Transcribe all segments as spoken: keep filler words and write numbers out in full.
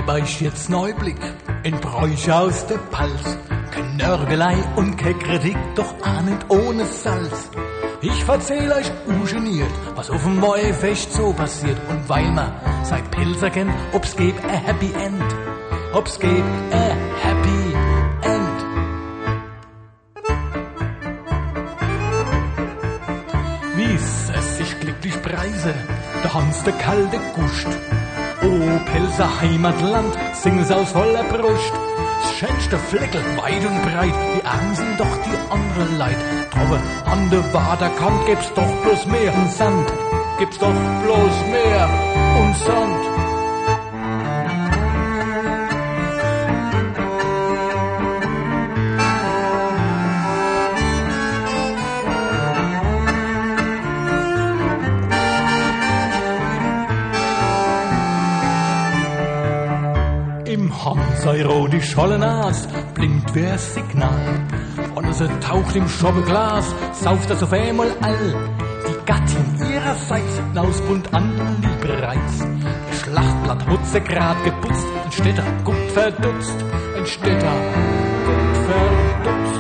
geb euch jetzt Neublick in Bräuche aus der Pals. Kein Nörgelei und keine Kritik, doch auch nicht ohne Salz. Ich verzähl euch ungeniert, was auf dem Maifest so passiert. Und weil man seit Pilzer kennt, ob's geht a Happy End. Ob's geht a Happy End. Wie's es sich glücklich preise, der Hans der kalte Guscht. O Pilser Heimatland, singen sie aus voller Brust. Das schönste Fleckel, weit und breit, die Armen sind doch die andere Leid. Drüber an der Waderkant gibt's doch bloß Meer und Sand. Gibt's doch bloß Meer und Sand. Hanseiro, die scholle Nas, blinkt wie ein Signal. Und sie taucht im Schobbeglas, sauft das auf einmal all. Die Gattin ihrerseits, nausbunt an Liebereiz. Der Schlachtblatt hat sie grad geputzt, ein Städter gut verdutzt, ein Städter gut verdutzt.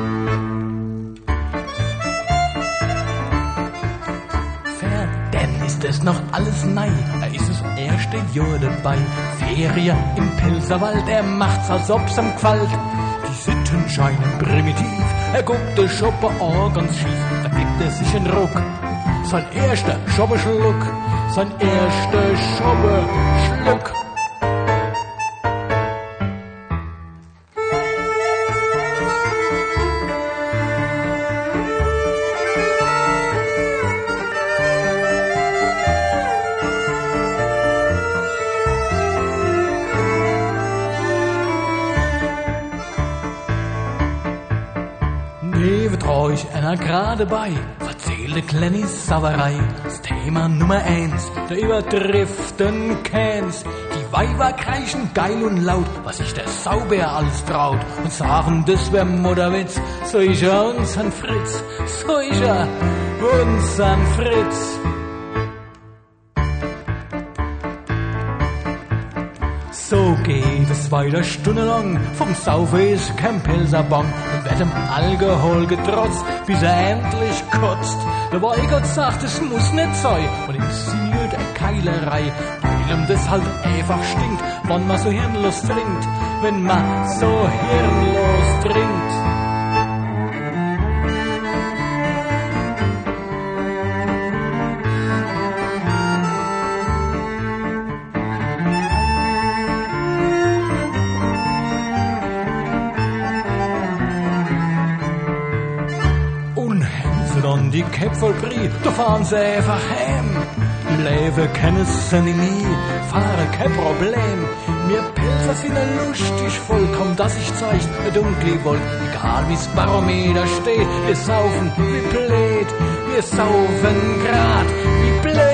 Denn ist es noch alles nei, er ist das erste Jahr dabei. Ferien im Pilserwald, er macht's, als ob's ihm gefällt. Die Sitten scheinen primitiv, er guckt den Schopper an ganz schief. Da gibt er sich einen Ruck, sein erster Schopperschluck, sein erster Schopperschluck. Neben euch einer gerade bei, verzählte kleine Sauerei. Das Thema Nummer eins, der übertrifft den Kans. Die Weiber kreischen geil und laut, was sich der Saubär alles traut. Und sagen, das wär Mutterwitz, so ist er unsern Fritz, so ist er unsern Fritz. So geht es weiter stundenlang, vom Saufen ist kein Pilserbang und wird dem Alkohol getrotzt, bis er endlich kotzt. Der Weigott sagt, es muss nicht sein und inszeniert eine Keilerei, weil ihm das halt einfach stinkt, wann man so hirnlos trinkt, wenn man so hirnlos trinkt. Die Käpp voll Brie, da fahren sie einfach heim. Leben kennen sie nie, fahren kein Problem. Wir Pilzer sind ein lustig Volk, komm, dass ich zeigt, eine dunkle Wolke. Egal wie's Barometer steht, wir saufen wie blöd, wir saufen grad wie blöd.